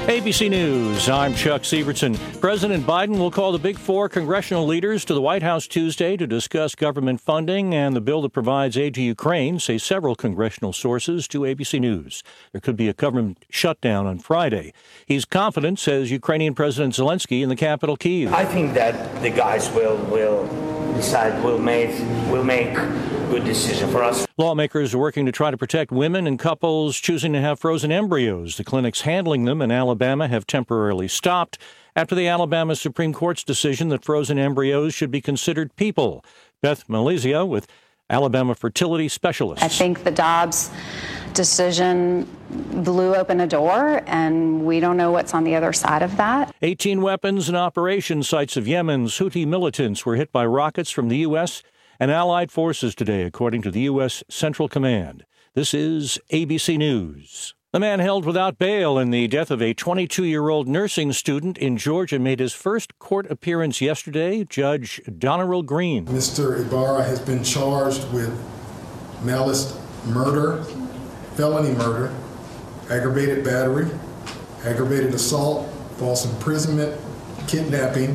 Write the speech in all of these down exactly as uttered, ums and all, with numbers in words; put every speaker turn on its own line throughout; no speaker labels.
A B C News, I'm Chuck Sievertson. President Biden will call the Big Four congressional leaders to the White House Tuesday to discuss government funding and the bill that provides aid to Ukraine, say several congressional sources to A B C News. There could be a government shutdown on Friday. He's confident, says Ukrainian President Zelensky in the capital, Kyiv.
I think that the guys will will decide, will make, will make good decision for us.
Lawmakers are working to try to protect women and couples choosing to have frozen embryos. The clinics handling them in Alabama have temporarily stopped after the Alabama Supreme Court's decision that frozen embryos should be considered people. Beth Malizia with Alabama fertility specialists.
I think the Dobbs decision blew open a door, and we don't know what's on the other side of that.
eighteen weapons and operation sites of Yemen's Houthi militants were hit by rockets from the U S and allied forces today, according to the U S Central Command. This is A B C News. The man held without bail in the death of a twenty-two-year-old nursing student in Georgia made his first court appearance yesterday. Judge Donald Green.
Mister Ibarra has been charged with malice murder, felony murder, aggravated battery, aggravated assault, false imprisonment, kidnapping,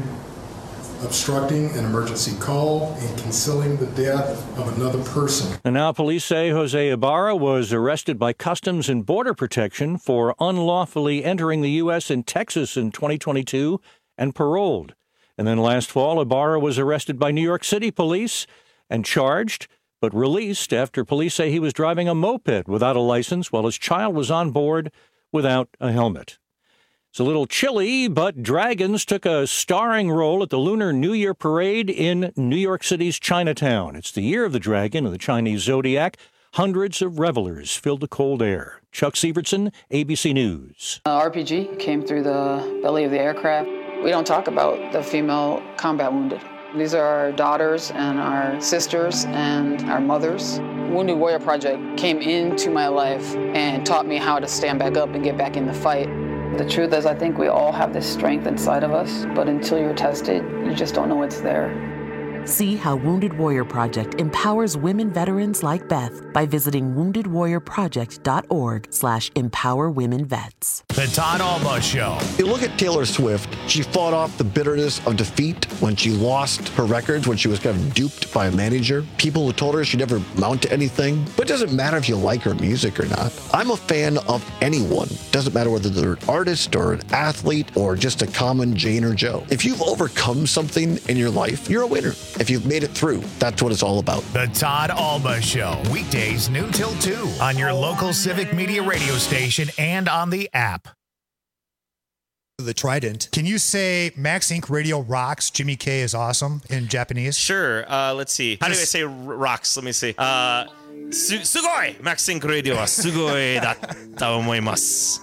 obstructing an emergency call, and concealing the death of another person.
And now police say Jose Ibarra was arrested by Customs and Border Protection for unlawfully entering the U S and Texas in twenty twenty-two and paroled. And then last fall, Ibarra was arrested by New York City police and charged, but released after police say he was driving a moped without a license while his child was on board without a helmet. It's a little chilly, but dragons took a starring role at the Lunar New Year Parade in New York City's Chinatown. It's the year of the dragon and the Chinese zodiac. Hundreds of revelers filled the cold air. Chuck Sievertson, A B C News.
Uh, R P G came through the belly of the aircraft. We don't talk about the female combat wounded. These are our daughters and our sisters and our mothers. Wounded Warrior Project came into my life and taught me how to stand back up and get back in the fight. The truth is, I think we all have this strength inside of us, but until you're tested, you just don't know it's there.
See how Wounded Warrior Project empowers women veterans like Beth by visiting wounded warrior project dot org slash empower women vets.
The Todd Alma Show.
You look at Taylor Swift, she fought off the bitterness of defeat when she lost her records, when she was kind of duped by a manager. People who told her she'd never amount to anything. But it doesn't matter if you like her music or not. I'm a fan of anyone. Doesn't matter whether they're an artist or an athlete or just a common Jane or Joe. If you've overcome something in your life, you're a winner. If you've made it through, that's what it's all about.
The Todd Alma Show. Weekdays noon till two on your local Civic Media radio station and on the app.
The Trident. Can you say Max Incorporated Radio rocks, Jimmy K is awesome in Japanese?
Sure. Uh, let's see. How do I say r- rocks? Let me see. Uh, su- sugoi! Max Incorporated Radio wa sugoi datta omoimasu.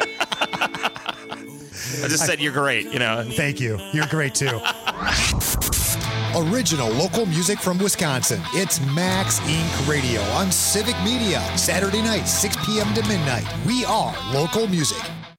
I just said you're great, you know.
Thank you. You're great too. Original local music from Wisconsin. It's Max Incorporated Radio on Civic Media. Saturday night, six p.m. to midnight. We are local music.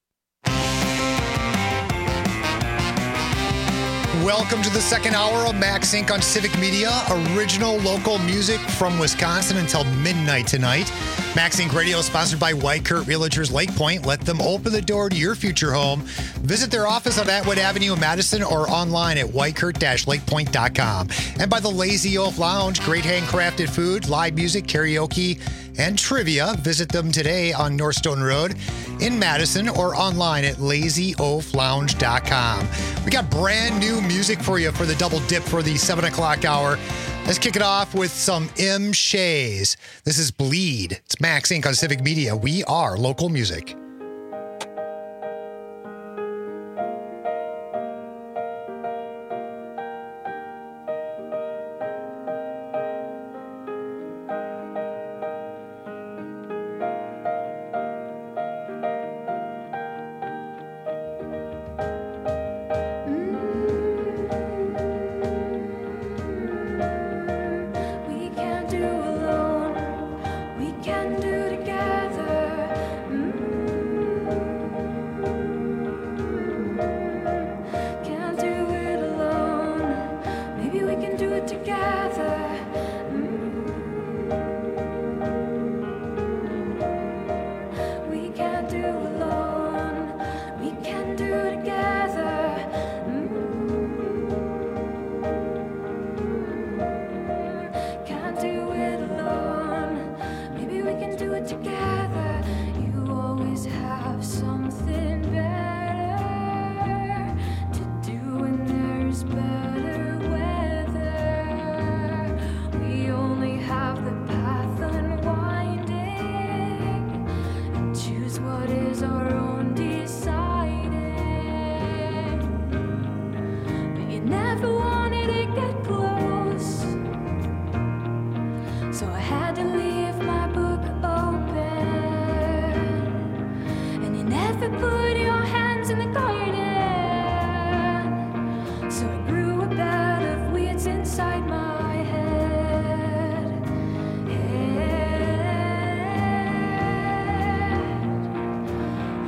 Welcome to the second hour of Max Incorporated on Civic Media. Original local music from Wisconsin until midnight tonight. Max Incorporated Radio is sponsored by Whitecurt Realtors Lake Point. Let them open the door to your future home. Visit their office on Atwood Avenue in Madison or online at whitecurt dash lake point dot com. And by the Lazy Oaf Lounge, great handcrafted food, live music, karaoke, and trivia. Visit them today on Northstone Road in Madison or online at lazy oaf lounge dot com. We got brand new music for you for the double dip for the seven o'clock hour. Let's kick it off with some M. Shays. This is Bleed. It's Max Incorporated on Civic Media. We are local music.
We can do together. Mm-hmm. So I had to leave my book open. And you never put your hands in the garden. So I grew a bed of weeds inside my head. Head.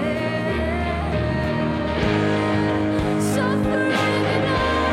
Head. Suffering and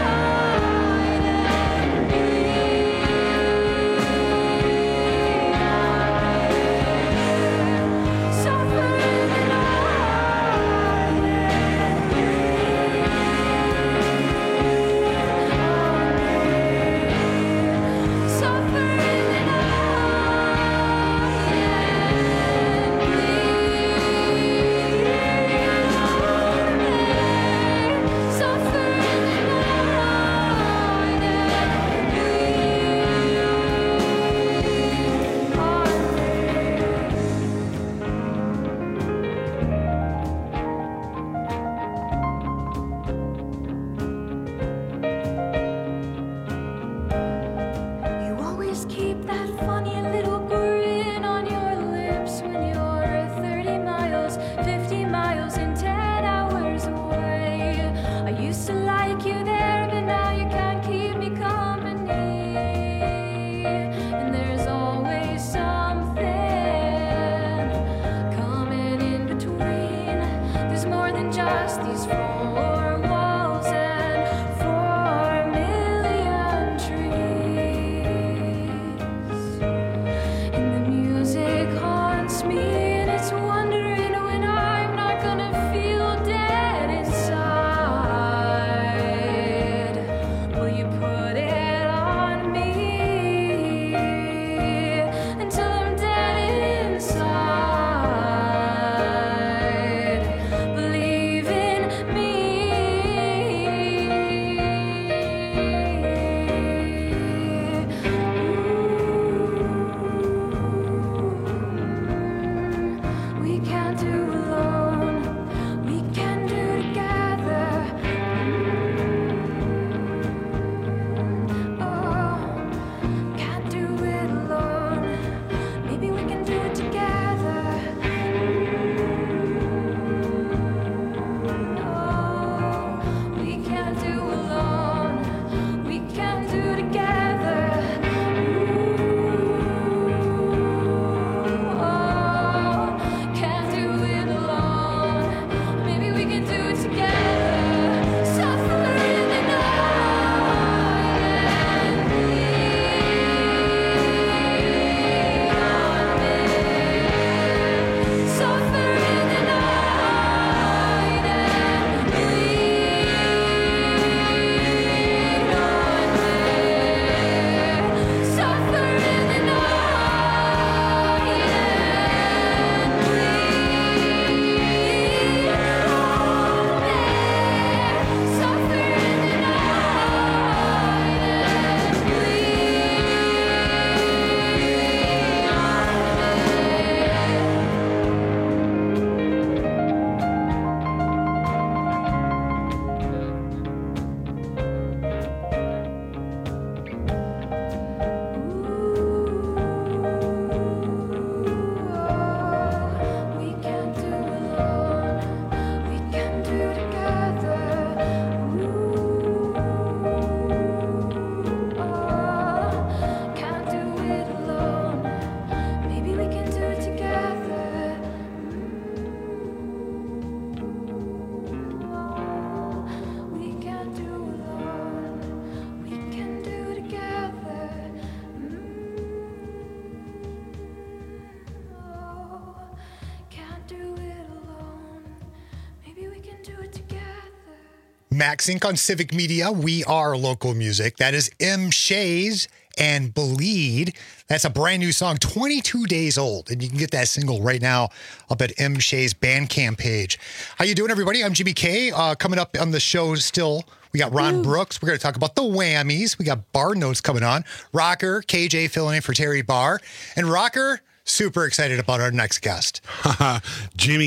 MaxInc on Civic Media. We are local music. That is M. Shays and Bleed. That's a brand new song, twenty-two days old. And you can get that single right now up at M. Shays Bandcamp page. How you doing, everybody? I'm Jimmy K. Uh, coming up on the show still, we got Ron Ooh. Brooks. We're going to talk about the Whammies. We got Bar Notes coming on. Rocker, K J filling in for Terry Barr. And Rocker, super excited about our next guest.
Jimmy,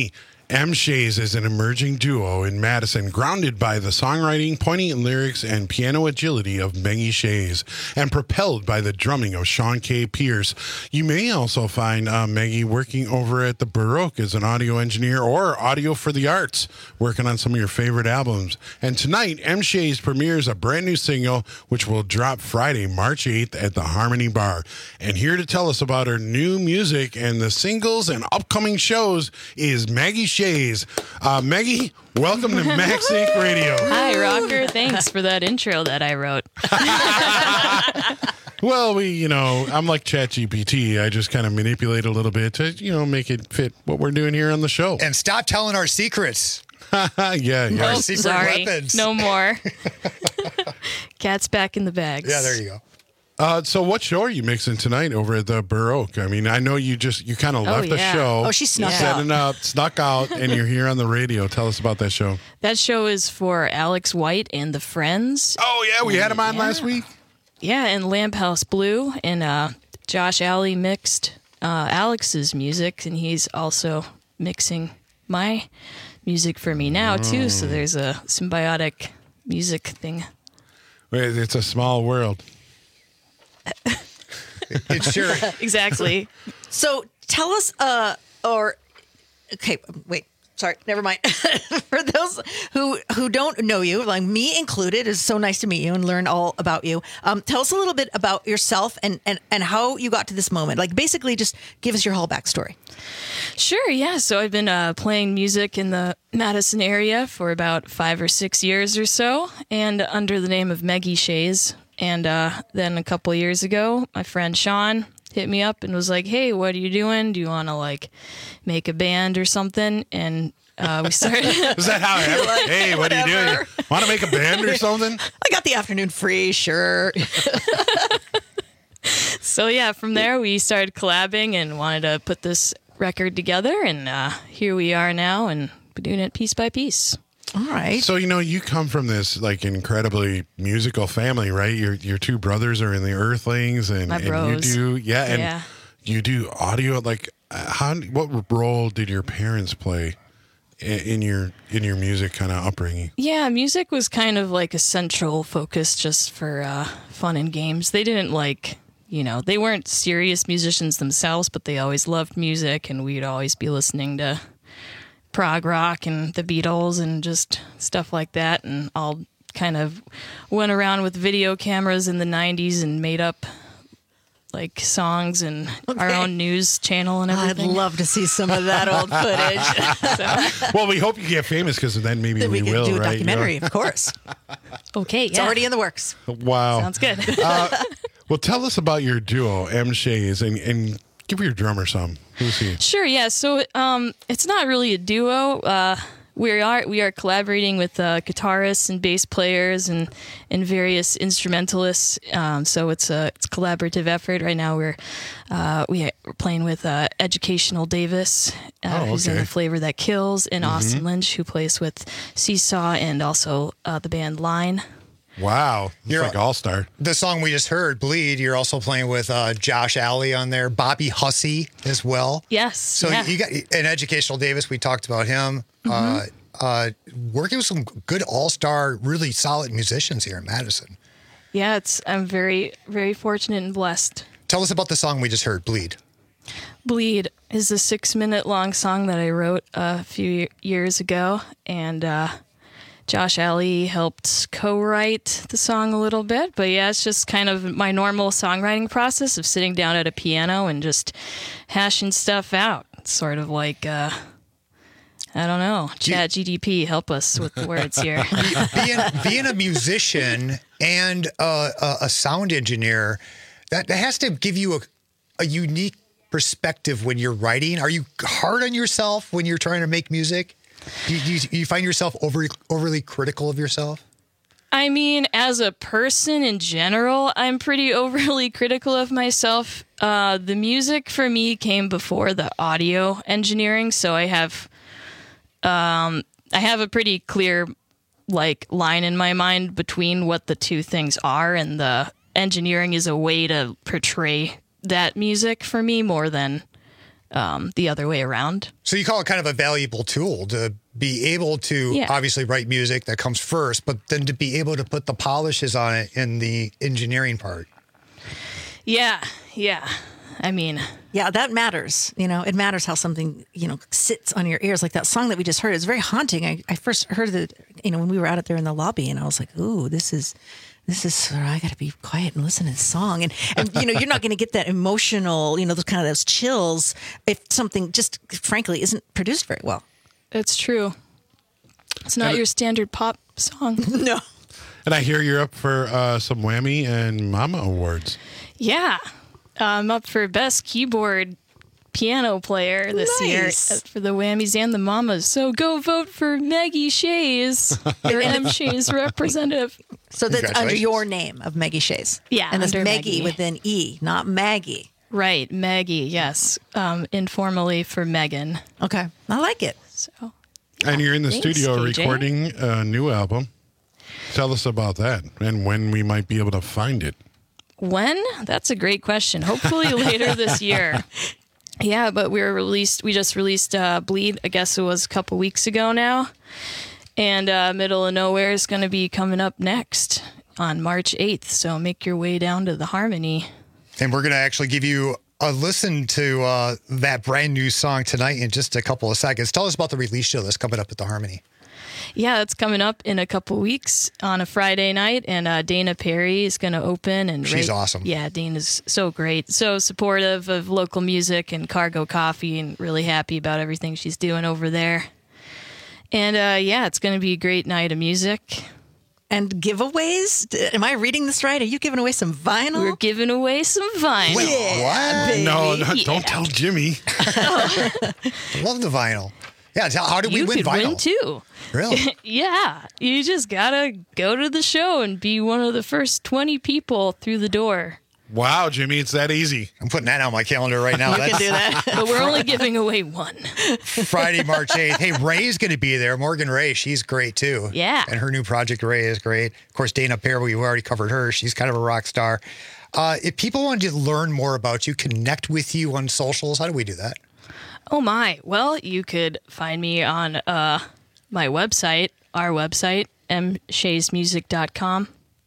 M. Shays is an emerging duo in Madison, grounded by the songwriting, poignant lyrics, and piano agility of Maggie Shays, and propelled by the drumming of Sean K. Pierce. You may also find uh, Maggie working over at the Baroque as an audio engineer or audio for the arts, working on some of your favorite albums. And tonight, M. Shays premieres a brand new single, which will drop Friday, March eighth at the Harmony Bar. And here to tell us about her new music and the singles and upcoming shows is Maggie Shays. Uh, Maggie, welcome to Max Inc Radio.
Hi, Rocker. Thanks for that intro that I wrote.
Well, we, you know, I'm like ChatGPT. I just kind of manipulate a little bit to, you know, make it fit what we're doing here on the show.
And stop telling our secrets.
yeah, yeah.
Our
Oh,
secret
sorry.
weapons.
No more. Cat's back in the bags.
Yeah, there you go.
Uh, so what show are you mixing tonight over at the Baroque? I mean, I know you just, you kind of
Oh,
left the
yeah.
show.
Oh, she snuck
setting up, snuck out, and you're here on the radio. Tell us about that show.
That show is for Alex White and the Friends.
Oh, yeah, we had him on
Yeah.
last week.
Yeah, and Lamp House Blue. And uh, Josh Alley mixed uh, Alex's music, and he's also mixing my music for me now, too. So there's a symbiotic music thing.
Wait, it's a small world.
It sure.
Exactly.
So tell us, uh, or okay, wait, sorry, never mind. For those who who don't know you, like me included, it's so nice to meet you and learn all about you. Um, tell us a little bit about yourself and and and how you got to this moment. Like basically, just give us your whole backstory.
Sure, yeah. So I've been uh, playing music in the Madison area for about five or six years or so, and under the name of Maggie Shays. And uh, then a couple years ago, my friend Sean hit me up and was like, "Hey, what are you doing? Do you want to like make a band or something?" And uh, we started.
Is that how it happened?
Like,
Hey, what are you doing?
whatever.
Want to make a band or something?
I got the afternoon free, sure.
So yeah, from there we started collabing and wanted to put this record together, and uh, here we are now, and we're doing it piece by piece.
All right.
So, you know, you come from this like incredibly musical family, right? Your your two brothers are in the Earthlings, and,
My
and
bros.
you do, yeah, and
Yeah.
you do audio. Like, uh, how? What role did your parents play in, in your in your music kind of upbringing?
Yeah, music was kind of like a central focus just for uh, fun and games. They didn't like, you know, they weren't serious musicians themselves, but they always loved music, and we'd always be listening to prog rock and the Beatles and just stuff like that, and all kind of went around with video cameras in the nineties and made up like songs and our
Okay.
own news channel and
I'd
everything.
love to see some of that old footage.
So,
Well, we hope you get famous because then maybe
Then we
we,
can
will,
do a
right?
documentary,
You
of course.
okay,
It's
yeah.
already in the works.
know? Wow.
Sounds good.
Uh, well, tell us about your duo, M. Shays, and, and give your drummer some. Who's he?
Sure, yeah. So um, it's not really a duo. Uh, we are we are collaborating with uh, guitarists and bass players and and various instrumentalists. Um, so it's a it's a collaborative effort. Right now we're uh, we are playing with uh, Educational Davis, uh,
Oh,
who's in
okay.
the Flavor That Kills, and
Mhm.
Austin Lynch, who plays with Seesaw and also uh, the band Line.
Wow. It's
You're-
like all-star.
The song we just heard, Bleed, you're also playing with uh, Josh Alley on there, Bobby Hussey as well.
Yes.
So
yeah.
you got an Educational Davis, we talked about him. Uh, uh, working with some good all-star, really solid musicians here in Madison.
yeah, it's I'm very very fortunate and blessed.
Tell us about the song we just heard, Bleed.
Bleed is a six minute long song that I wrote a few years ago, and uh, Josh Alley helped co-write the song a little bit. But yeah, it's just kind of my normal songwriting process of sitting down at a piano and just hashing stuff out. It's sort of like, uh, I don't know, Chat G D P, help us with the words here.
being, being a musician and a, a, a sound engineer, that, that has to give you a, a unique perspective when you're writing. Are you hard on yourself when you're trying to make music? Do you, do you, do you find yourself overly, overly critical of yourself?
I mean, as a person in general, I'm pretty overly critical of myself. Uh, the music for me came before the audio engineering, so I have, um, I have a pretty clear like line in my mind between what the two things are, and the engineering is a way to portray that music for me more than um, the other way around.
So you call it kind of a valuable tool to be able to
Yeah.
obviously write music that comes first, but then to be able to put the polishes on it in the engineering part.
Yeah, yeah. I mean,
yeah, that matters. You know, it matters how something, you know, sits on your ears. Like that song that we just heard, it's very haunting. I, I first heard it, you know, when we were out there in the lobby, and I was like, ooh, this is, this is, I got to be quiet and listen to this song. And, and you know, you're not going to get that emotional, you know, those kind of those chills if something just, frankly, isn't produced very well.
It's true. It's not
And-
your standard pop song.
No.
And I hear you're up for uh, some Whammy and Mama awards.
Yeah. I'm up for Best Keyboard Piano Player this
Nice.
year for the Whammies and the Mamas. So go vote for Maggie Shays, your M. Shays representative.
So that's under your name of Maggie Shays.
Yeah,
And that's
under
Maggie,
Maggie.
with an E, not Maggie.
Right, Maggie, yes. Um, informally for Megan.
Okay. I like it.
So,
And you're in the
Thanks,
studio
K J.
recording a new album. Tell us about that and when we might be able to find it.
when? That's a great question. Hopefully later this year. Yeah, but we were released. We just released uh, Bleed. I guess it was a couple weeks ago now, and uh, Middle of Nowhere is going to be coming up next on March eighth. So make your way down to the Harmony.
And we're going to actually give you a listen to uh, that brand new song tonight in just a couple of seconds. Tell us about the release show that's coming up at the Harmony.
Yeah, it's coming up in a couple weeks on a Friday night, and uh, Dana Perry is going to open. And
She's
Ray-
awesome.
Yeah, Dana's so great, so supportive of local music and Cargo Coffee, and really happy about everything she's doing over there. And uh, yeah, it's going to be a great night of music.
And giveaways? D- Am I reading this right? Are you giving away some vinyl?
We're giving away some vinyl.
Wait,
Yeah,
what?
baby.
No, no
Yeah.
don't tell Jimmy.
Love the vinyl. Yeah, tell- how did we
You
win
could
vinyl?
win too.
Really?
Yeah, you just gotta go to the show and be one of the first twenty people through the door.
Wow, Jimmy, it's that easy.
I'm putting that on my calendar right now.
You can do that.
But we're only giving away one.
Friday, March eighth. Hey, Ray's going to be there. Morgan Ray, she's great too.
Yeah.
And her new project, Ray, is great. Of course, Dana Perry, we already covered her. She's kind of a rock star. Uh, if people want to learn more about you, connect with you on socials, how do we do that?
Oh my. Well, you could find me on uh, my website, our website, m shays music dot com.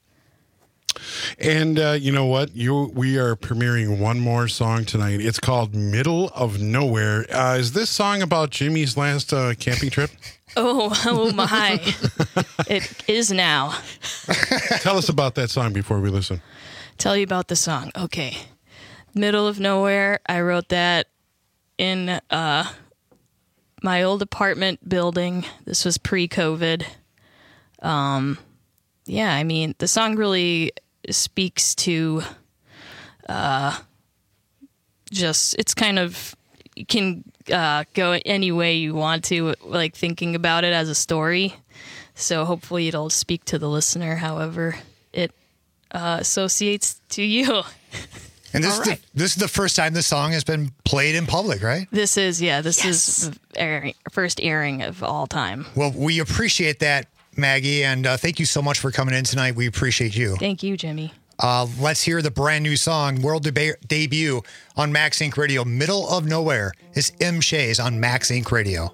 And uh, you know what? You we are premiering one more song tonight. It's called Middle of Nowhere. Uh, is this song about Jimmy's last uh, camping trip?
Oh, oh my. It is now.
Tell us about that song before we listen.
Tell you about the song. Okay. Middle of Nowhere. I wrote that in uh, my old apartment building. This was pre-COVID. Um, yeah, I mean, the song really speaks to uh, just, it's kind of, you can uh, go any way you want to, like thinking about it as a story. So hopefully it'll speak to the listener however it uh, associates to you.
And this,
All
is the,
right.
this is the first time this song has been played in public, right?
This is, yeah, this
Yes.
is the airing, first airing of all time.
Well, we appreciate that, Maggie, and uh, thank you so much for coming in tonight. We appreciate you.
Thank you, Jimmy.
Uh, let's hear the brand new song, world deba- debut on Max Inc Radio. Middle of Nowhere is M. Shays on Max Inc Radio.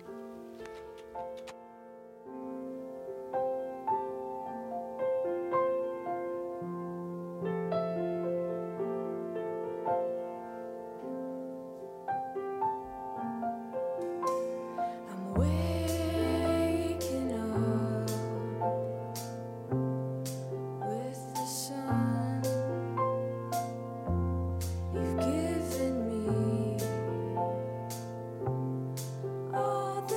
I'm waking up with the sun. You've given me all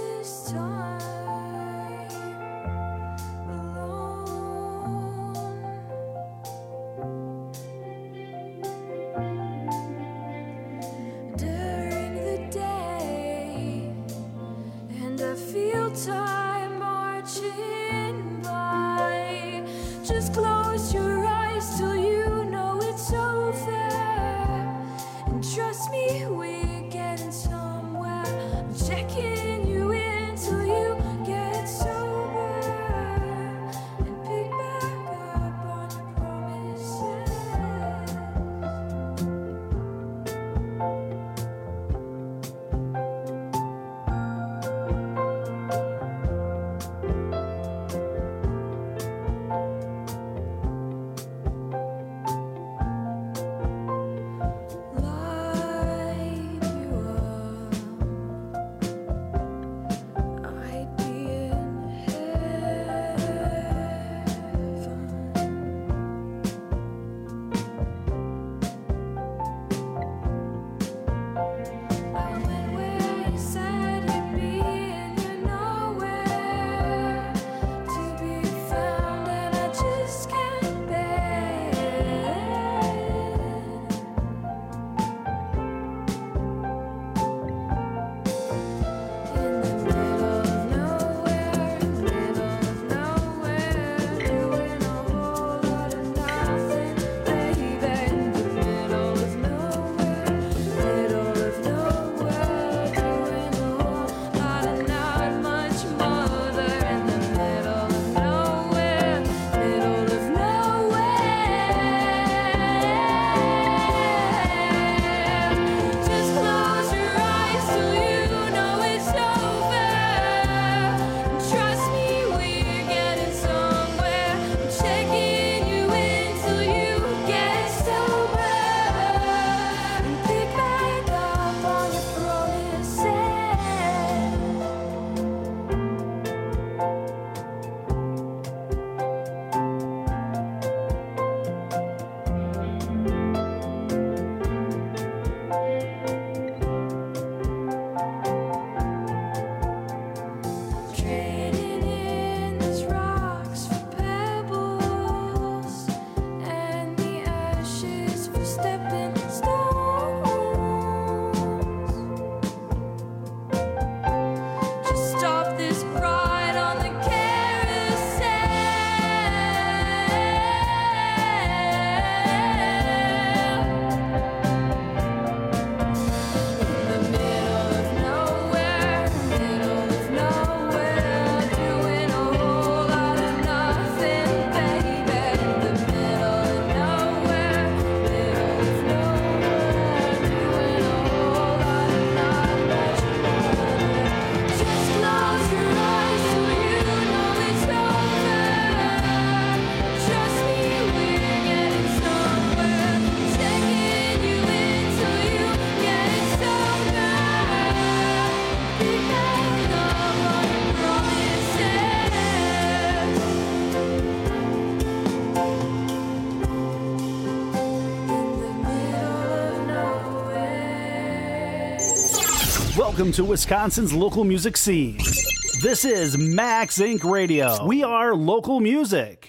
Welcome to Wisconsin's local music scene. This is Max Inc Radio. We are local music.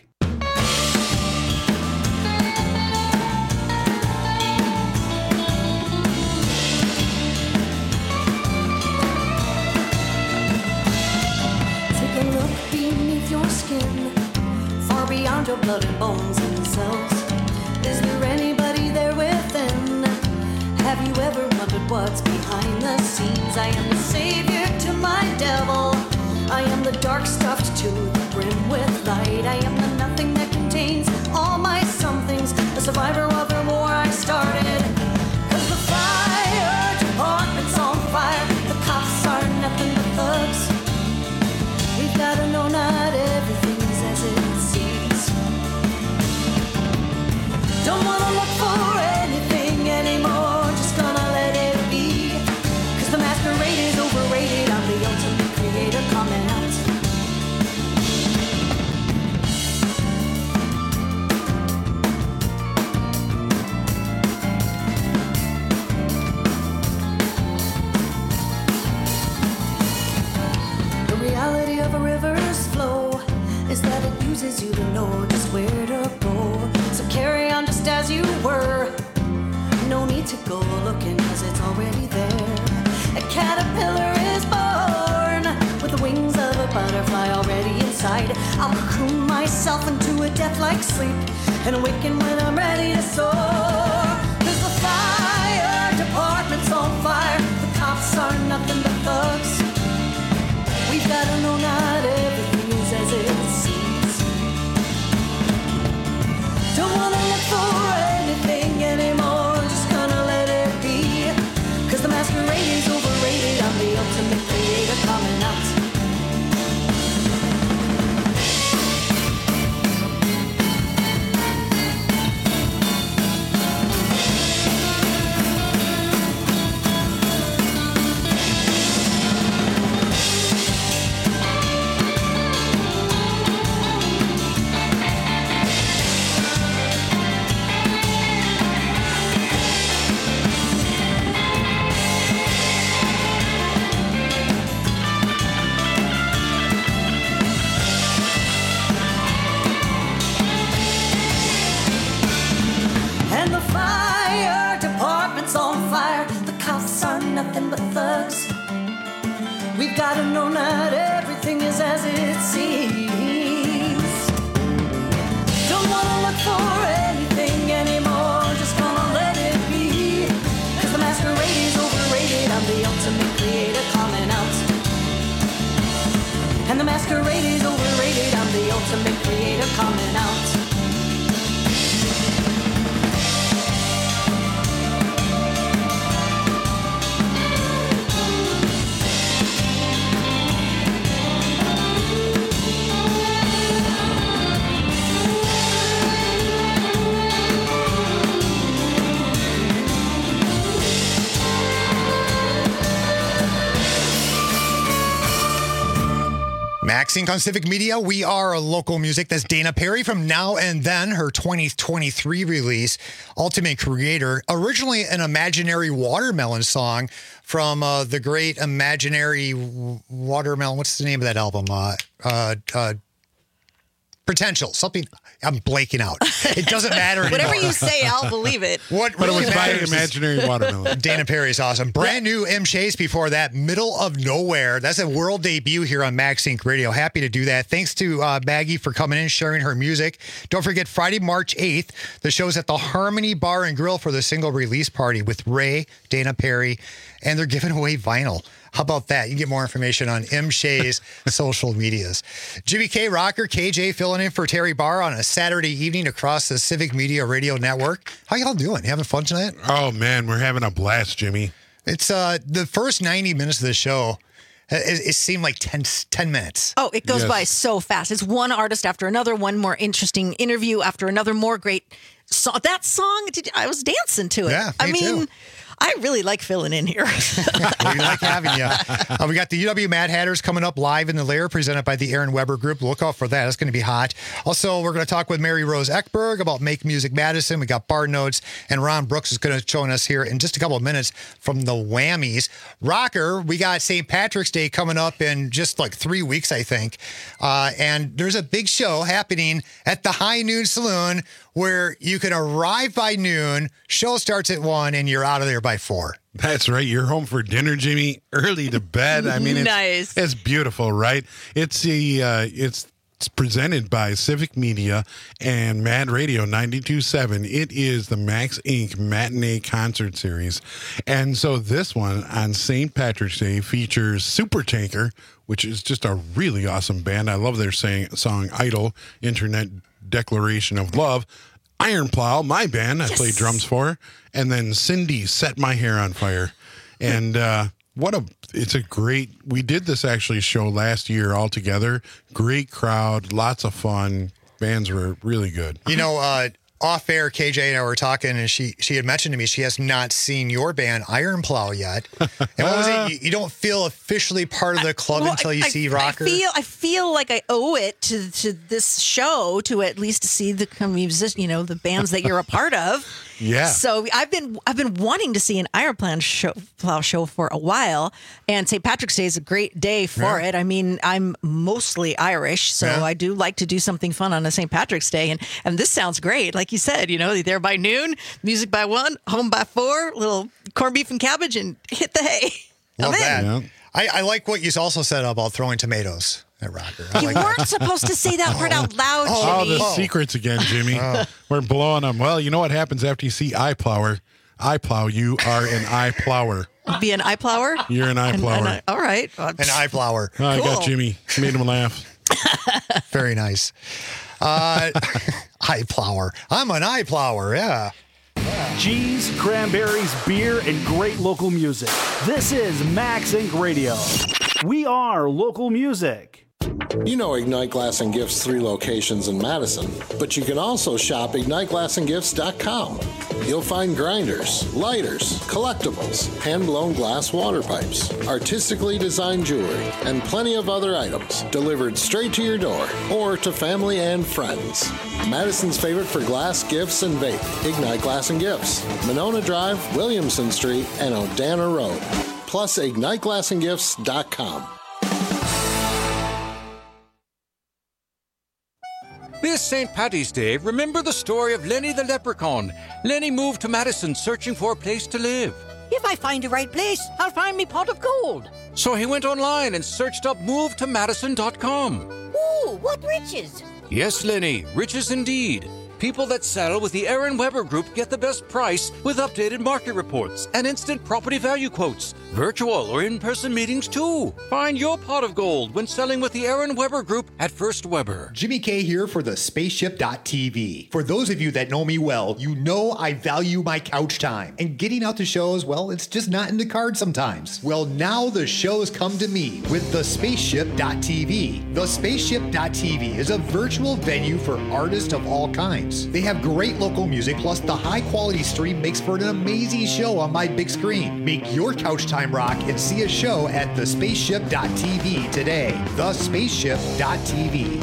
Take a look beneath your skin, far beyond your blood and bones and cells. Is there anybody there within? Have you ever wondered what's behind the scenes? I am the savior to my devil. I am the dark stuffed to the brim with light. I am the nothing that contains all my somethings. A survivor of the war I started. Cause the fire department's on fire. The cops are nothing but thugs. We've gotta know not everything is as it seems. Don't wanna look for anything anymore. Just gonna let it be. Cause the masquerade is overrated. I'm the ultimate creator coming out. The reality of a river's flow is that it uses you to know just where to go. So carry on just as you were. No need to go looking cause it's already there. A caterpillar is born with the wings of a butterfly already inside. I'll cocoon myself into a death-like sleep and awaken when I'm ready to soar. Cause the fire department's on fire. The cops are nothing but thugs. We've gotta know not everything is as it seems. Don't wanna look for anything anymore. Just gonna let it be. Cause the masquerade is overrated. I'm the ultimate creator coming out. And the fire department's on fire. The cops are nothing but thugs. We've gotta know not everything is as it seems. Don't wanna look for anything anymore. Just gonna let it be. Cause the masquerade is overrated. I'm the ultimate creator coming out. And the masquerade is overrated. I'm the ultimate creator coming out.
Max Inc on Civic Media. We are local music. That's Dana Perry from Now and Then, her twenty twenty-three release, Ultimate Creator. Originally an Imaginary Watermelon song from uh, the great Imaginary Watermelon. What's the name of that album? Uh, uh, uh, Potential. Something. I'm blanking out. It doesn't matter anymore.
Whatever you say, I'll believe it.
What
But
really
it was by
matters is
Imaginary Watermelon.
Dana Perry is awesome. Brand new M. Shays before that, Middle of Nowhere. That's a world debut here on Max Inc Radio. Happy to do that. Thanks to uh, Maggie for coming in, sharing her music. Don't forget, Friday, March eighth, the show's at the Harmony Bar and Grill for the single release party with Ray, Dana Perry, and they're giving away vinyl. How about that? You can get more information on M. Shay's social medias. Jimmy K. Rocker, K J filling in for Terry Barr on a Saturday evening across the Civic Media Radio Network. How y'all doing? You having fun tonight?
Oh, man, we're having a blast, Jimmy.
It's uh the first ninety minutes of the show. It, it seemed like ten, ten minutes.
Oh, it goes
Yes.
by so fast. It's one artist after another, one more interesting interview after another, more great song. That song, did, I was dancing to it.
Yeah,
I
me
mean,
too.
I really like filling in here.
We like having you. Uh, we got the U W Mad Hatters coming up live in the Lair, presented by the Aaron Weber Group. Look out for that. It's going to be hot. Also, we're going to talk with Mary Rose Eckberg about Make Music Madison. We got Bar Notes, and Ron Brooks is going to join us here in just a couple of minutes from the Whammies. Rocker, we got Saint Patrick's Day coming up in just like three weeks, I think. Uh, and there's a big show happening at the High Noon Saloon where you can arrive by noon, show starts at one, and you're out of there by four.
That's right. You're home for dinner, Jimmy. Early to bed. I mean, it's,
nice.
It's beautiful, right? It's the uh, it's It's presented by Civic Media and Mad Radio ninety-two point seven. It is the Max Incorporated Matinee Concert Series. And so this one on Saint Patrick's Day features Supertanker, which is just a really awesome band. I love their saying, song Idol, Internet Declaration of Love. Iron Plow, my band, I yes. play drums for. And then Cindy, Set My Hair on Fire. And uh, what a, it's a great, we did this actually show last year all together. Great crowd, lots of fun. Bands were really good.
You know, uh, off air, K J and I were talking, and she she had mentioned to me she has not seen your band Iron Plow yet. And what was it? You, you don't feel officially part of the club
Well,
until you
I,
see
I,
Rocker.
I feel I feel like I owe it to to this show to at least see the musician, you know, the bands that you're a part of.
Yeah.
So I've been I've been wanting to see an Iron Plow show, Plow show for a while, and Saint Patrick's Day is a great day for
Yeah.
it. I mean, I'm mostly Irish, so
Yeah.
I do like to do something fun on a Saint Patrick's Day, and and this sounds great. Like you said, you know, there by noon, music by one, home by four, little corned beef and cabbage, and hit the hay.
Love
I'm in.
that. I, I like what you also said about throwing tomatoes at Rocker. I
You
like that.
weren't supposed to say that part out loud,
Oh,
Jimmy.
the secrets again, Jimmy. We're blowing them. Well, you know what happens after you see eye plower? Eye plow, you are an eye plower.
Be an eye plower?
You're an eye
An-
plower.
an eye- all right.
An eye flower.
Oh, I got
Cool.
Jimmy. Made him laugh.
Very nice. Uh, eye plower. I'm an eye plower, yeah.
Cheese, cranberries, beer, and great local music. This is Max Incorporated Radio. We are local music.
You know Ignite Glass and Gifts' three locations in Madison, but you can also shop ignite glass and gifts dot com. You'll find grinders, lighters, collectibles, hand-blown glass water pipes, artistically designed jewelry, and plenty of other items delivered straight to your door or to family and friends. Madison's favorite for glass, gifts, and vape, Ignite Glass and Gifts, Monona Drive, Williamson Street, and Odana Road. Plus ignite glass and gifts dot com.
This Saint Paddy's Day, remember the story of Lenny the Leprechaun. Lenny moved to Madison searching for a place to live.
If I find the right place, I'll find me pot of gold.
So he went online and searched up move to madison dot com.
Ooh, what riches!
Yes, Lenny, riches indeed. People that sell with the Aaron Weber Group get the best price with updated market reports and instant property value quotes. Virtual or in-person meetings too. Find your pot of gold when selling with the Aaron Weber Group at First Weber.
Jimmy K here for the spaceship dot T V. For those of you that know me well, you know I value my couch time. And getting out to shows, well, it's just not in the cards sometimes. Well, now the shows come to me with the spaceship dot T V. The spaceship dot T V is a virtual venue for artists of all kinds. They have great local music, plus the high quality stream makes for an amazing show on my big screen. Make your couch time rock and see a show at the spaceship dot T V today. the spaceship dot T V.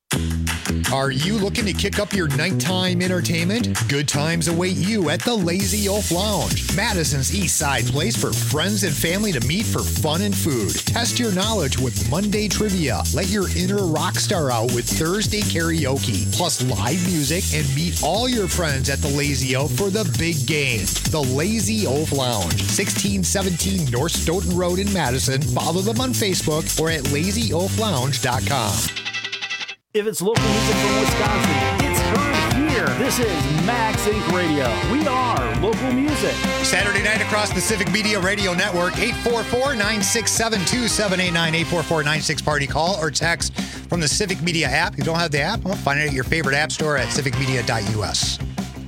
Are you looking to kick up your nighttime entertainment? Good times await you at the Lazy Oaf Lounge, Madison's East Side place for friends and family to meet for fun and food. Test your knowledge with Monday trivia. Let your inner rock star out with Thursday karaoke, plus live music, and meet all your friends at the Lazy Oaf for the big game. The Lazy Oaf Lounge, sixteen seventeen North Stoughton Road in Madison. Follow them on Facebook or at lazy oaf lounge dot com.
If it's local music from Wisconsin, it's heard here. This is Max Incorporated Radio. We are local music.
Saturday night across the Civic Media Radio Network, eight four four, nine six seven, two seven eight nine, eight four four, nine six party call or text from the Civic Media app. If you don't have the app, well, find it at your favorite app store at civic media dot U S.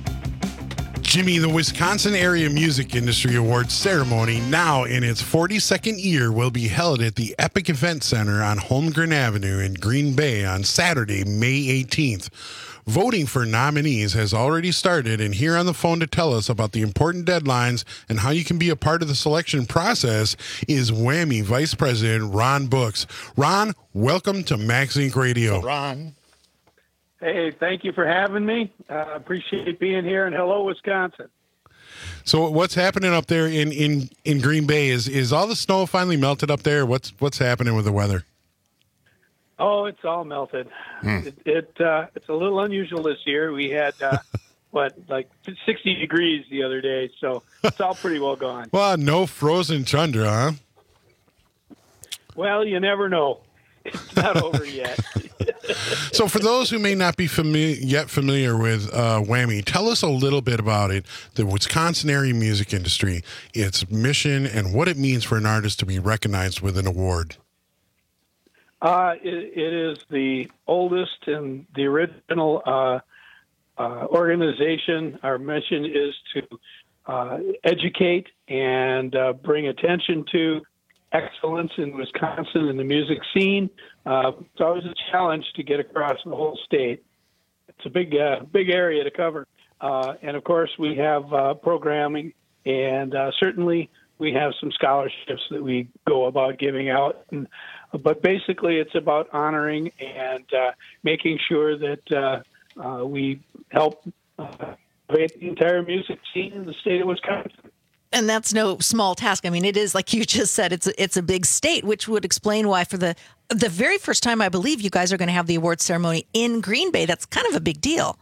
Jimmy, the Wisconsin Area Music Industry Awards ceremony, now in its forty-second year, will be held at the Epic Event Center on Holmgren Avenue in Green Bay on Saturday, May eighteenth. Voting for nominees has already started, and here on the phone to tell us about the important deadlines and how you can be a part of the selection process is Whammy Vice President Ron Books. Ron, welcome to Max Inc Radio.
Ron.
Hey, thank you for having me. I uh, appreciate being here, and hello, Wisconsin.
So what's happening up there in, in, in Green Bay? Is is all the snow finally melted up there? What's what's happening with the weather?
Oh, it's all melted.
Hmm.
It, it uh, it's a little unusual this year. We had uh, what like sixty degrees the other day, so it's all pretty well gone.
Well, no frozen tundra, huh?
Well, you never know. It's not over yet.
So for those who may not be familiar, yet familiar with uh, Whammy, tell us a little bit about it, the Wisconsin area music industry, its mission, and what it means for an artist to be recognized with an award.
Uh, it, it is the oldest and the original uh, uh, organization. Our mission is to uh, educate and uh, bring attention to excellence in Wisconsin in the music scene. Uh, it's always a challenge to get across the whole state. It's a big, uh, big area to cover. Uh, and of course, we have uh, programming, and uh, certainly we have some scholarships that we go about giving out. And, but basically, it's about honoring and uh, making sure that uh, uh, we help uh, create the entire music scene in the state of Wisconsin.
And that's no small task. I mean, it is, like you just said, it's a, it's a big state, which would explain why for the the very first time, I believe you guys are going to have the award ceremony in Green Bay. That's kind of a big deal.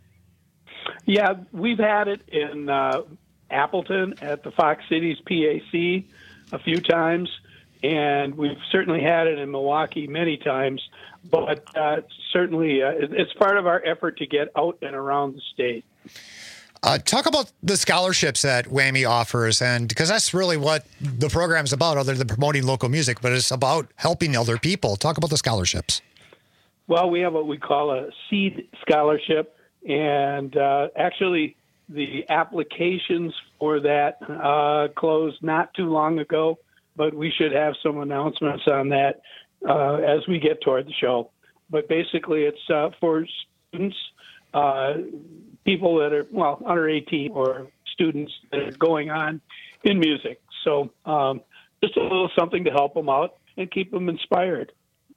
Yeah, we've had it in uh, Appleton at the Fox Cities P A C a few times, and we've certainly had it in Milwaukee many times. But uh, certainly, uh, it's part of our effort to get out and around the state.
Uh, talk about the scholarships that Whammy offers, and because that's really what the program's about, other than promoting local music, but it's about helping other people. Talk about the scholarships.
Well, we have what we call a seed scholarship, and uh, actually the applications for that uh, closed not too long ago, but we should have some announcements on that uh, as we get toward the show. But basically, it's uh, for students, uh, people that are, well, under eighteen, or students that are going on in music. So um, just a little something to help them out and keep them inspired.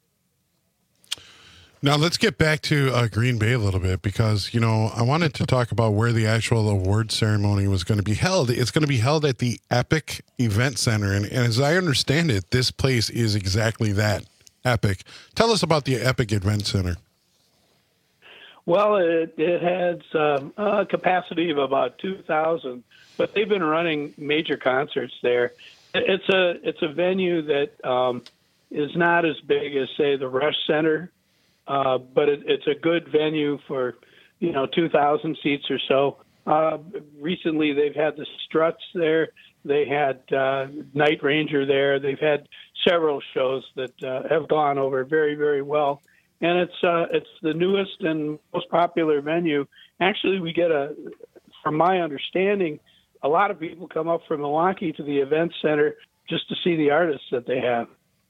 Now, let's get back to uh, Green Bay a little bit, because, you know, I wanted to talk about where the actual award ceremony was going to be held. It's going to be held at the Epic Event Center. And, and as I understand it, this place is exactly that, Epic. Tell us about the Epic Event Center.
Well, it, it has um, a capacity of about two thousand, but they've been running major concerts there. It's a it's a venue that um, is not as big as, say, the Rush Center, uh, but it, it's a good venue for, you know, two thousand seats or so. Uh, recently, they've had the Struts there. They had uh, Night Ranger there. They've had several shows that uh, have gone over very, very well. And it's uh, it's the newest and most popular venue. Actually, we get a, from my understanding, a lot of people come up from Milwaukee to the event center just to see the artists that they have.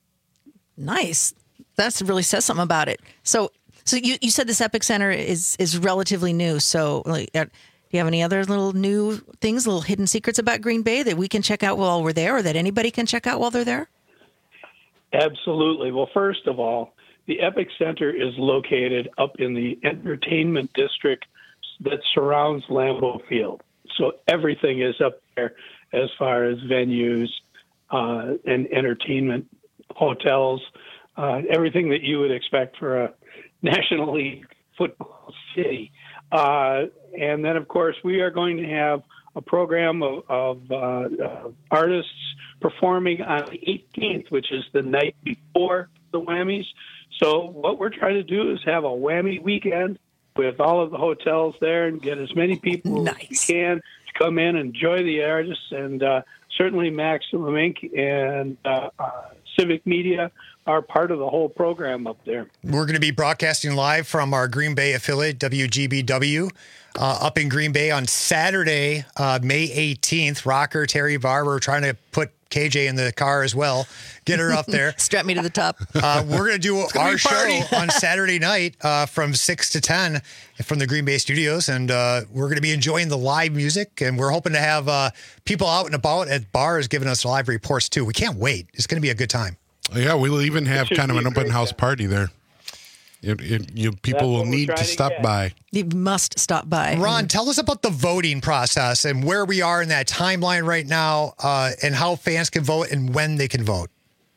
Nice. That really says something about it. So, so you, you said this Epic Center is is relatively new. So, like, uh, do you have any other little new things, little hidden secrets about Green Bay that we can check out while we're there, or that anybody can check out while they're there?
Absolutely. Well, first of all, the Epic Center is located up in the entertainment district that surrounds Lambeau Field. So everything is up there as far as venues uh, and entertainment, hotels, uh, everything that you would expect for a National League football city. Uh, and then, of course, we are going to have a program of, of uh, uh, artists performing on the eighteenth, which is the night before the Whammies. So what we're trying to do is have a Whammy weekend with all of the hotels there and get as many people nice. as we can to come in and enjoy the artists. And uh, certainly Maximum Incorporated and uh, uh, Civic Media are part of the whole program up there.
We're going to be broadcasting live from our Green Bay affiliate, W G B W. uh, up in Green Bay on Saturday, uh, May eighteenth. Rocker Terry Barber trying to put K J in the car as well. Get her up there.
Strap me to the top.
Uh, we're going to do our show
party.
on Saturday night uh, from six to ten from the Green Bay studios. And uh, we're going to be enjoying the live music. And we're hoping to have uh, people out and about at bars giving us live reports, too. We can't wait. It's going to be a good time.
Yeah, we'll even have kind of an open house party there. It, it, you, people will need to stop by.
You must stop by.
Ron, tell us about the voting process and where we are in that timeline right now uh, and how fans can vote and when they can vote.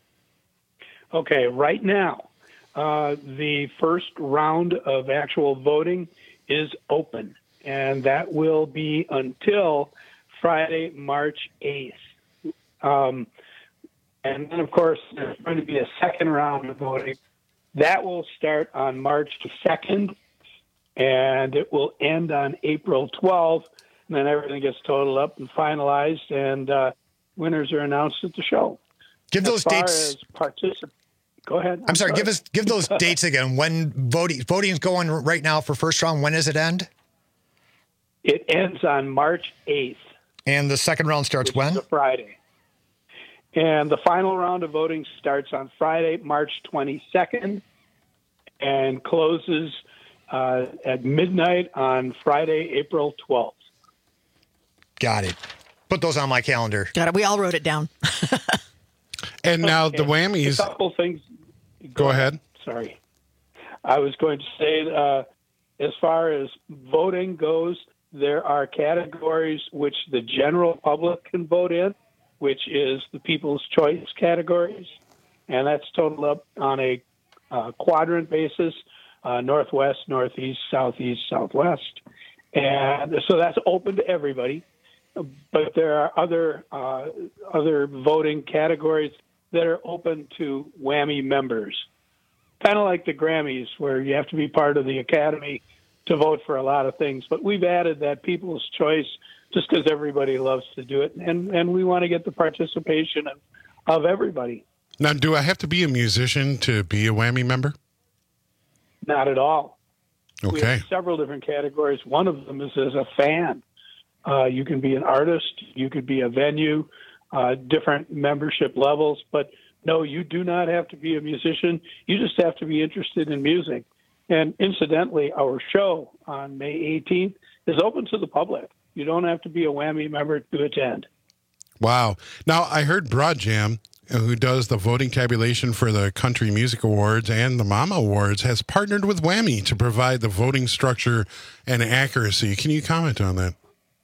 Okay, right now, uh, the first round of actual voting is open, and that will be until Friday, March eighth. Um, and then, of course, there's going to be a second round of voting. That will start on March second, and it will end on April twelfth. And then everything gets totaled up and finalized, and uh, winners are announced at the show.
Give those
as far
dates.
As particip- Go ahead. I'm,
I'm sorry, give us give those dates again. When voting voting is going right now for first round, when does it end?
It ends on March eighth.
And the second round starts
which
when?
is a Friday. And the final round of voting starts on Friday, March twenty-second, and closes uh, at midnight on Friday, April twelfth.
Got it. Put those on my calendar.
Got it. We all wrote it down.
And now the
Okay.
whammies.
A couple things.
Go ahead.
Sorry. I was going to say, uh, as far as voting goes, there are categories which the general public can vote in, which is the People's Choice categories. And that's totaled up on a uh, quadrant basis, uh, northwest, northeast, southeast, southwest. And so that's open to everybody. But there are other uh, other voting categories that are open to Whammy members, kind of like the Grammys, where you have to be part of the Academy to vote for a lot of things. But we've added that People's Choice just because everybody loves to do it, and, and we want to get the participation of, of everybody.
Now, do I have to be a musician to be a Whammy member?
Not at all. We
Okay.
have several different categories. One of them is as a fan. Uh, you can be an artist, you could be a venue, uh, different membership levels. But no, you do not have to be a musician. You just have to be interested in music. And incidentally, our show on May eighteenth is open to the public. You don't have to be a Whammy member to attend.
Wow. Now, I heard Broad Jam, who does the voting tabulation for the Country Music Awards and the Mama Awards, has partnered with Whammy to provide the voting structure and accuracy. Can you comment on that?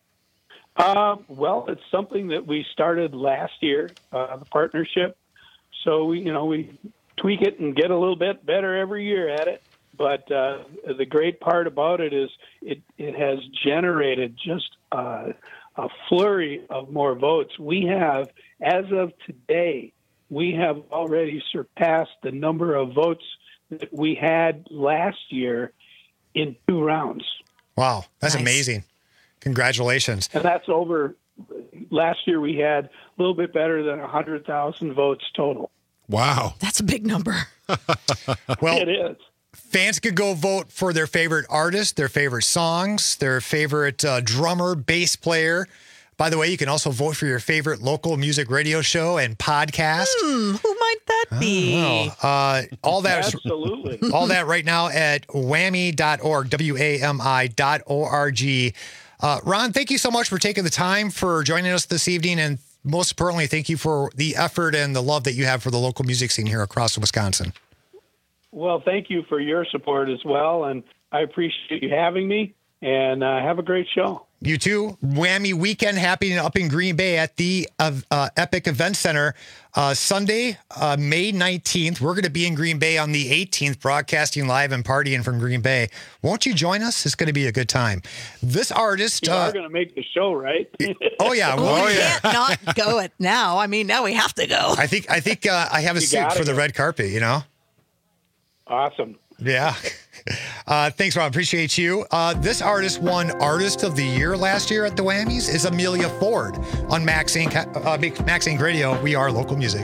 Uh, well, it's something that we started last year, uh, the partnership. So we, you know, we tweak it and get a little bit better every year at it. But uh, the great part about it is it, it has generated just uh, a flurry of more votes. We have, as of today, we have already surpassed the number of votes that we had last year in two rounds.
Wow, that's
Nice.
amazing. Congratulations.
And that's over. Last year we had a little bit better than one hundred thousand votes total.
Wow.
That's a big number.
Well,
It is.
fans could go vote for their favorite artist, their favorite songs, their favorite uh, drummer, bass player. By the way, you can also vote for your favorite local music radio show and podcast.
Hmm, who might that be?
Oh, uh, all that,
Absolutely.
all that right now at whammy dot org, W A M I dot O R G. Uh, Ron, thank you so much for taking the time for joining us this evening. And most importantly, thank you for the effort and the love that you have for the local music scene here across Wisconsin.
Well, thank you for your support as well, and I appreciate you having me, and uh, have a great show.
You too. Whammy Weekend happening up in Green Bay at the uh, uh, Epic Event Center uh, Sunday, uh, May nineteenth. We're going to be in Green Bay on the eighteenth, broadcasting live and partying from Green Bay. Won't you join us? It's going to be a good time. This artist...
You
uh,
are going to make the show, right?
Oh, yeah.
Well,
Oh,
we
yeah.
can't not go it now. I mean, now we have to go.
I think I think uh, I have a
You
suit
gotta
for the
go.
red carpet, you know?
Awesome.
Yeah. Uh, thanks, Ron. Appreciate you. Uh, this artist won Artist of the Year last year at the Whammies is Amelia Ford on Max Inc. Uh, Max Inc. Radio. We are local music.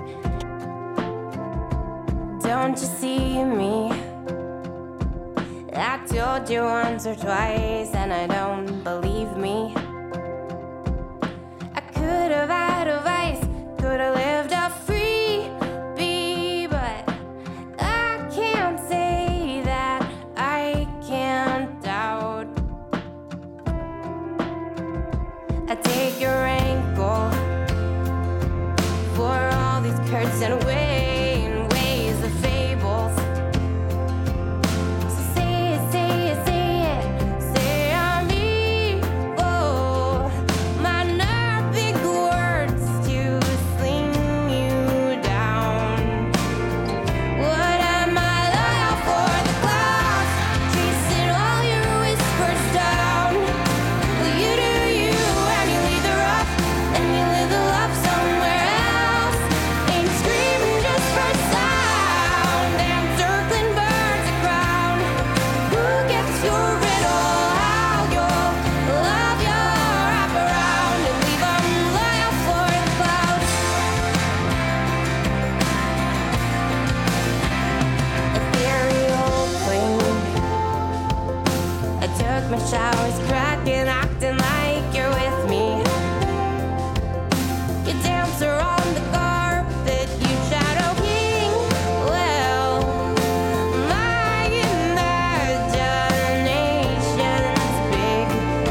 Don't you see me
I told you once or twice, and I don't believe me. I could have had advice, could have lived a free bee, but I can't say that I can't doubt. I take your ankle for all these curts and ways, and ways of fables. So say it, say it, say it, say I'm evil. My nerve big words to sling you down. What am I loyal for? The clouds chasing all your whispers down. Well, you do you, and you lead the rough, and you live the love somewhere else. Ain't screaming just for sound. Damn circling birds a crown. Who gets your riddle? How you'll love your wrap around and leave 'em loyal for the clouds. Ethereal queen. I took my showers cracking, acting like you're with me. You dance around the carpet, you shadow king. Well, my imagination's big.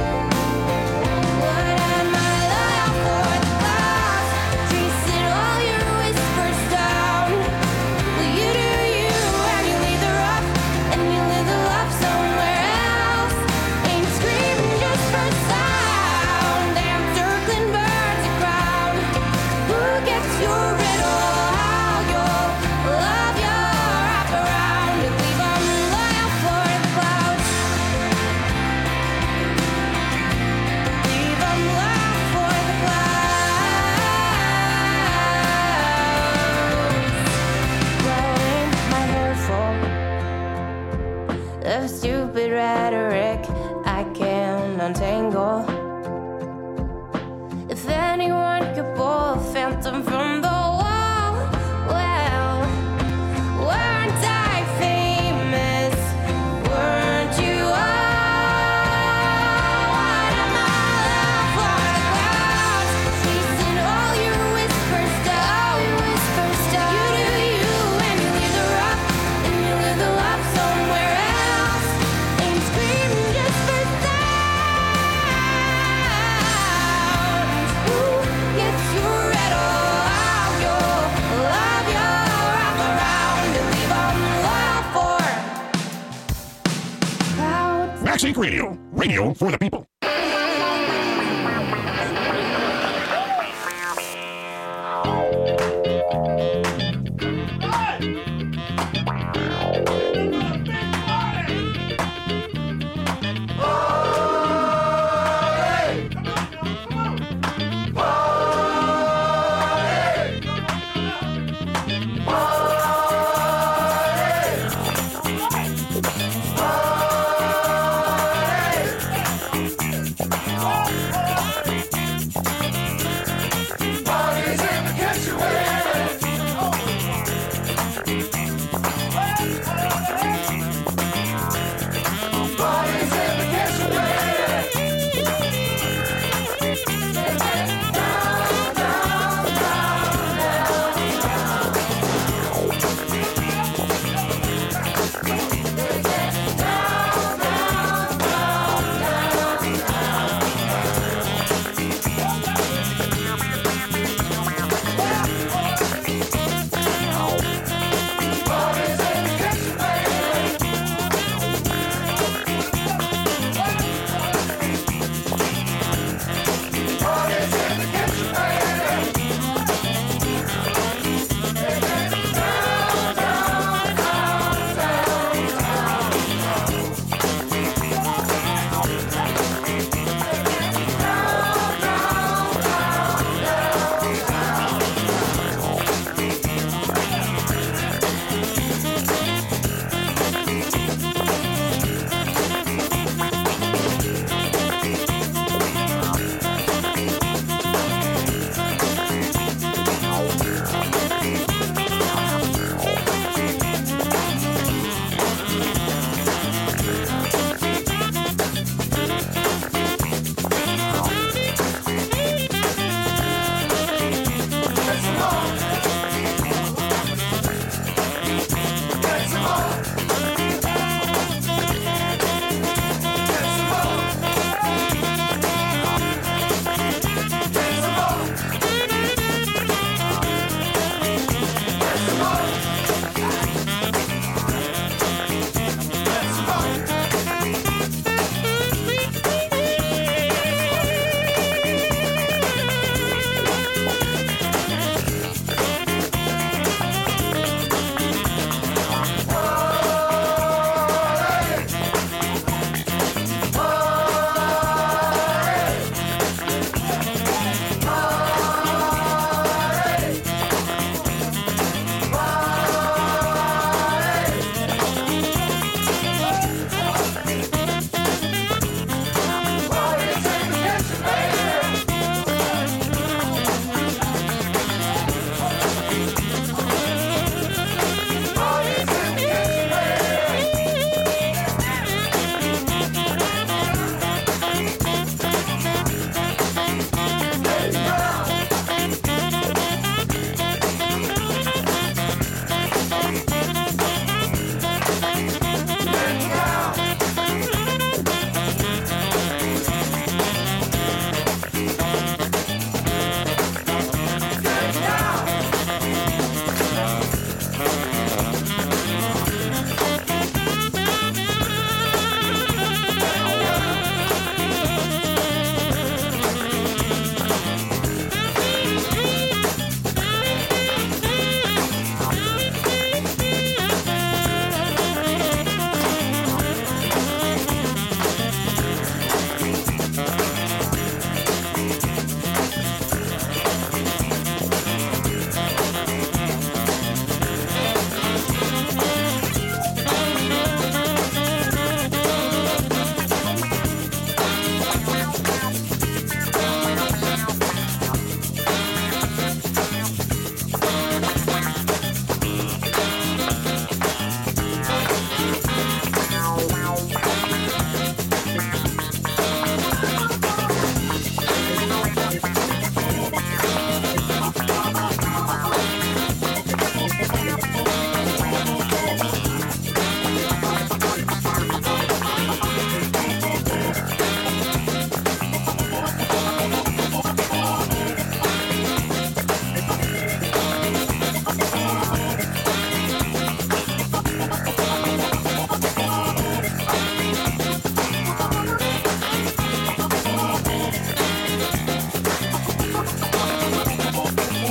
What am I loyal for? The clouds chasing all your whispers down. Well, you do you, and you leave the rough, and you live the love somewhere else. Ain't screaming just for sound. Damn circling birds a crown. Who gets your riddle? How you'll love your wrap around and leave 'em loyal for the clouds. Leave 'em loyal for the clouds. Blowing my hair full of stupid rhetoric I can't untangle. If anyone could pull a phantom from the wall, well, weren't I famous? Weren't you all? What am I love for? The clouds chasing all your whispers down, your whispers down. You do you, and you leave the rough, and you live the love somewhere else. Ain't screaming just for sound. Who gets your riddle? How you'll love your wrap around and leave 'em loyal for clouds.
Max Inc Radio, radio for the people.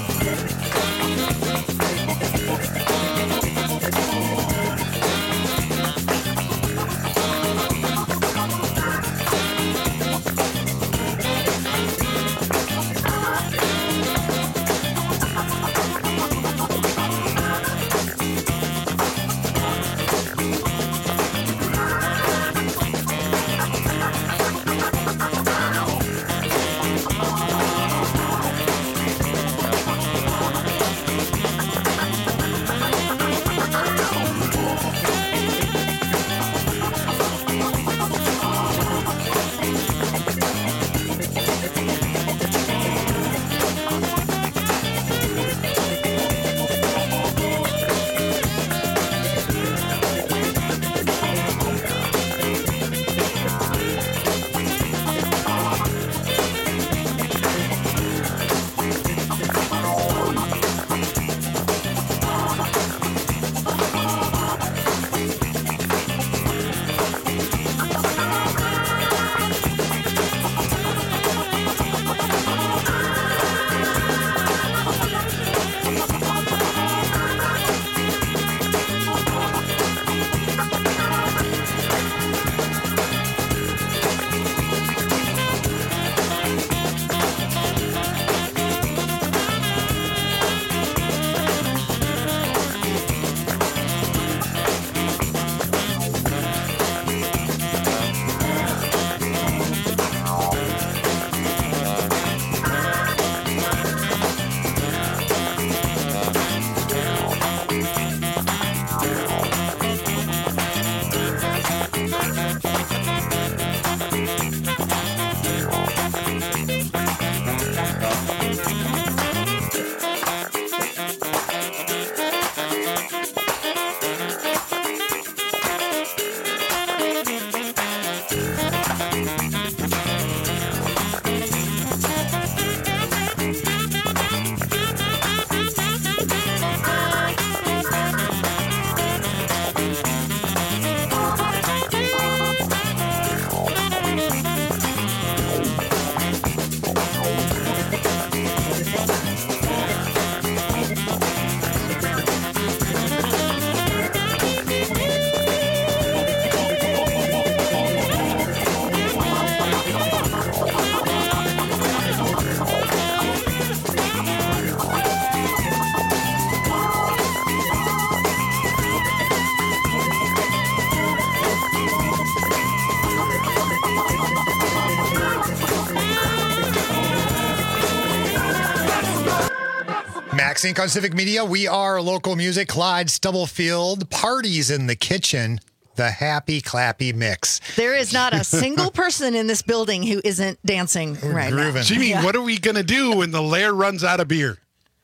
Sync on Civic Media. We are local music. Clyde Stubblefield, Parties in the Kitchen, the happy clappy mix.
There is not a single person in this building who isn't dancing right now.
Jimmy,
Yeah.
what are we going to do when the lair runs out of beer?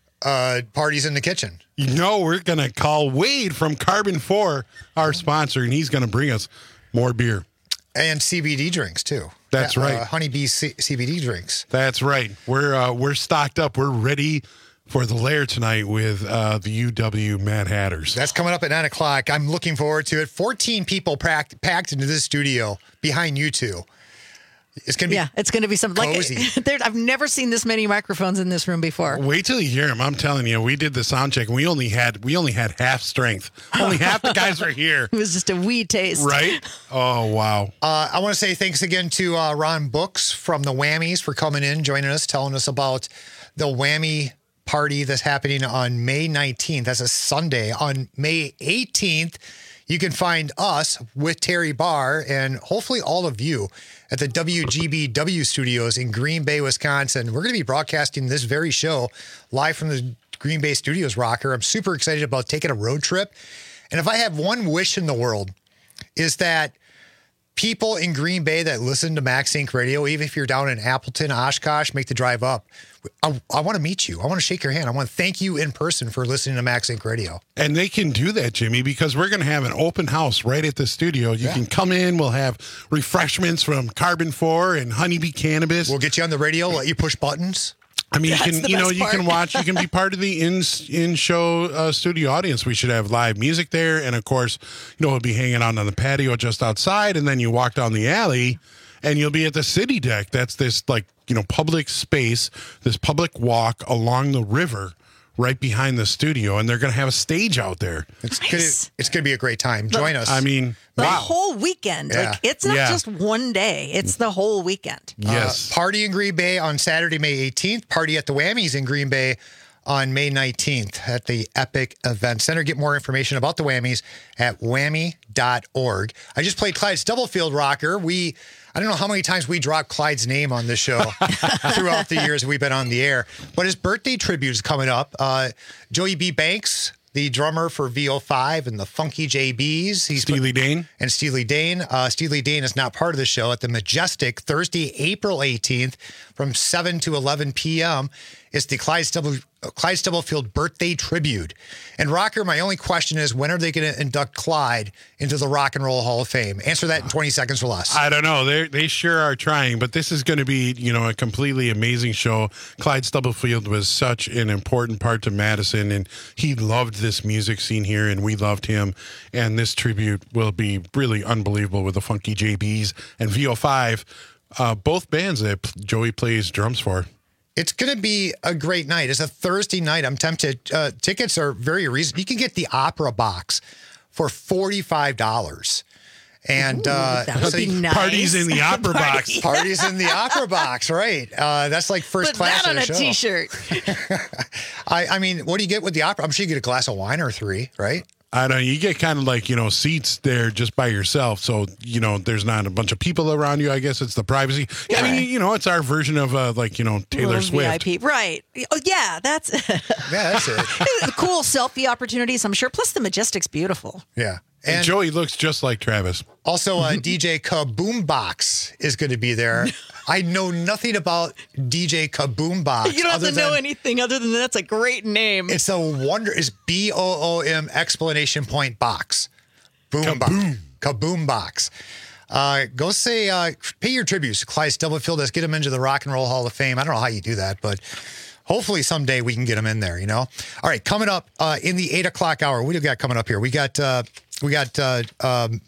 Uh, parties in the kitchen.
You know, we're going to call Wade from Carbon four, our sponsor, and he's going to bring us more beer.
And C B D drinks, too.
That's
Uh,
right.
Honeybee C- CBD drinks.
That's right. We're uh, we're stocked up. We're ready for the lair tonight with uh, the U W Mad Hatters.
That's coming up at nine o'clock. I'm looking forward to it. fourteen people packed, packed into this studio behind you two. It's going to be
Yeah, it's going to be something
cozy.
like there, I've never seen this many microphones in this room before.
Wait till you hear him. I'm telling you, we did the sound check and we only had we only had half strength. Only half the guys are here.
It was just a wee taste.
Right? Oh, wow.
Uh, I want to say thanks again to uh, Ron Books from the Whammies for coming in, joining us, telling us about the Whammy party that's happening on May nineteenth. That's a Sunday. On May eighteenth, you can find us with Terry Barr and hopefully all of you at the W G B W studios in Green Bay, Wisconsin. We're going to be broadcasting this very show live from the Green Bay studios, Rocker. I'm super excited about taking a road trip. And if I have one wish in the world, is that people in Green Bay that listen to Max Inc Radio, even if you're down in Appleton, Oshkosh, make the drive up. I, I want to meet you. I want to shake your hand. I want to thank you in person for listening to Max Inc Radio.
And they can do that, Jimmy, because we're going to have an open house right at the studio. You
Yeah.
can come in. We'll have refreshments from Carbon four and Honeybee Cannabis.
We'll get you on the radio, let you push buttons.
I mean, you
That's
can,
the
you know,
best
you
part.
can watch, you can be part of the in in show uh, studio audience. We should have live music there, and of course, you know, we'll be hanging out on the patio just outside, and then you walk down the alley, and you'll be at the City Deck. That's this like, you know, public space, this public walk along the river right behind the studio, and they're going to have a stage out there.
It's
Nice.
gonna, it's going to be a great time. Join us.
I mean,
The
wow.
whole weekend.
Yeah.
Like it's not
Yeah.
just one day. It's the whole weekend.
Yes.
Uh, party in Green Bay on Saturday, May eighteenth. Party at the Whammies in Green Bay on May nineteenth at the Epic Event Center. Get more information about the Whammies at whammy dot org. I just played Clyde Stubblefield Rocker. We, I don't know how many times we dropped Clyde's name on this show throughout the years we've been on the air, but his birthday tribute is coming up. Uh, Joey B. Banks, the drummer for V O five and the Funky J Bs. He's
Steely Dane.
And Steely Dane. Uh, Steely Dane is not part of the show at the Majestic Thursday, April eighteenth from seven to eleven p.m. It's the Clyde, Stubble, Clyde Stubblefield birthday tribute. And Rocker, my only question is, when are they going to induct Clyde into the Rock and Roll Hall of Fame? Answer that in twenty seconds or less.
I don't know. They they sure are trying, but this is going to be, you know, a completely amazing show. Clyde Stubblefield was such an important part to Madison, and he loved this music scene here, and we loved him. And this tribute will be really unbelievable with the Funky J Bs and V O five, uh, both bands that Joey plays drums for.
It's going to be a great night. It's a Thursday night. I'm tempted. Uh, tickets are very reasonable. You can get the Opera Box for forty-five dollars. And
Ooh,
uh,
that would
so
be
you-
nice.
Parties in the Opera
Party.
Box.
Parties in the Opera Box, right? Uh, that's like first
Put
class
that on
of
a
the show.
t-shirt.
I, I mean, what do you get with the opera? I'm sure you get a glass of wine or three, right?
I don't know. You get kind of like, you know, seats there just by yourself. So, you know, there's not a bunch of people around you. I guess it's the privacy. I mean, you know, it's our version of uh, like, you know, Taylor
Little
Swift.
V I P. Right. Oh, yeah, that's
Yeah, that's it.
cool selfie opportunities, I'm sure. Plus the Majestic's beautiful.
Yeah.
And,
And
Joey looks just like Travis.
also, uh, D J Kaboombox is going to be there. I know nothing about D J Kaboombox.
You don't have
other
to know
than
anything other than that's a great name.
It's a wonder. It's B O O M exclamation point box. Boom box. Kaboom box. Uh, go say, uh, pay your tributes to Clyde Stubblefield. Let's get him into the Rock and Roll Hall of Fame. I don't know how you do that, but hopefully someday we can get him in there, you know? All right, coming up uh, in the eight o'clock hour, what do we got coming up here? We got, uh, we got, uh, um,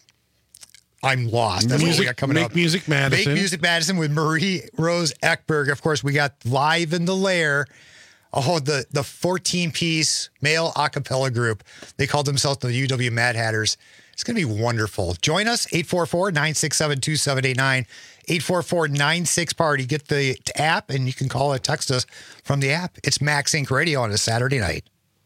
I'm lost. That's what we
Music-
got coming
Make
up.
Music Madison.
Make Music Madison with Marie Rose Eckberg. Of course, we got Live in the Lair. Oh, the the fourteen-piece male a cappella group. They called themselves the U W Mad Hatters. It's going to be wonderful. Join us, eight four four, nine six seven, two seven eight nine, eight four four, nine six, party. Get the app, and you can call or text us from the app. It's Max Inc Radio on a Saturday night.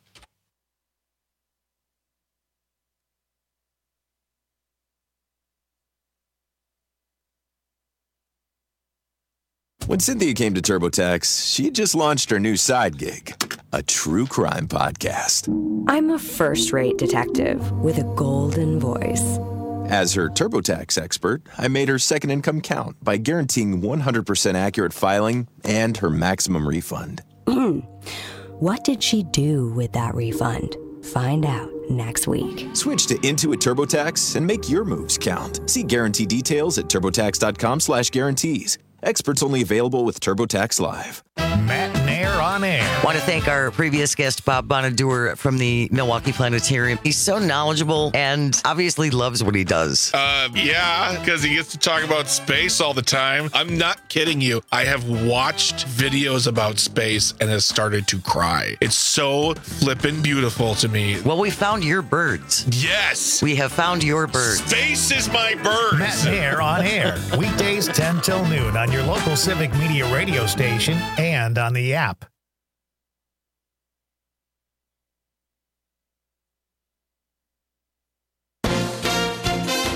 When Cynthia came to TurboTax, she had just launched her new side gig, a true crime podcast.
I'm a first-rate detective with a golden voice.
As her TurboTax expert, I made her second income count by guaranteeing one hundred percent accurate filing and her maximum refund.
What did she do with that refund? Find out next week.
Switch to Intuit TurboTax and make your moves count. See guarantee details at turbotax.com slash guarantees. Experts only available with TurboTax Live.
Matt Nair on air.
Want to thank our previous guest, Bob Bonadur from the Milwaukee Planetarium. He's so knowledgeable and obviously loves what he does.
Uh, yeah, because he gets to talk about space all the time. I'm not kidding you. I have watched videos about space and has started to cry. It's so flippin' beautiful to me.
Well, we found your birds.
Yes.
We have found your birds.
Space is my birds.
Matt Nair on air. Weekdays ten till noon on your local Civic Media radio station and on the app.